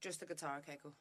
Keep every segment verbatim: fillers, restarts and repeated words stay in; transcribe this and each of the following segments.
Just the guitar, okay, cool.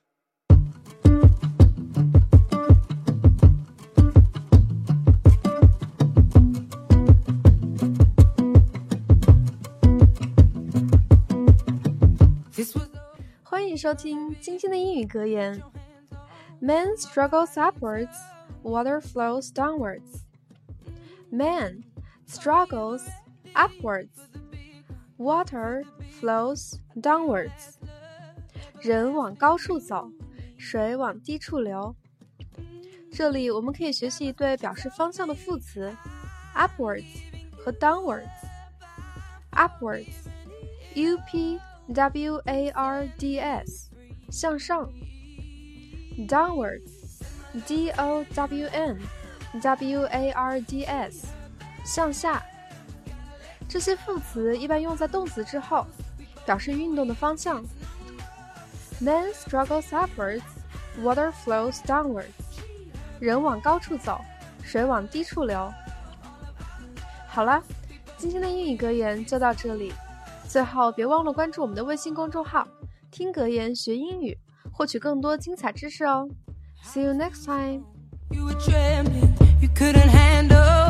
This was 欢迎收听今天的英语格言。Man struggles upwards, water flows downwards. Man struggles upwards, water flows downwards. 人往高处走，水往低处流。这里我们可以学习一对表示方向的副词 upwards 和 downwards. Upwards, U P W A R D S 向上。Downwards, D O W N W A R D S 向下。这些副词一般用在动词之后，表示运动的方向。Man struggles upwards, water flows downwards. 人往高处走，水往低处流。好了，今天的英语格言就到这里。最后别忘了关注我们的微信公众号听格言学英语，获取更多精彩知识哦。See you next time. You were trembling, you couldn't handle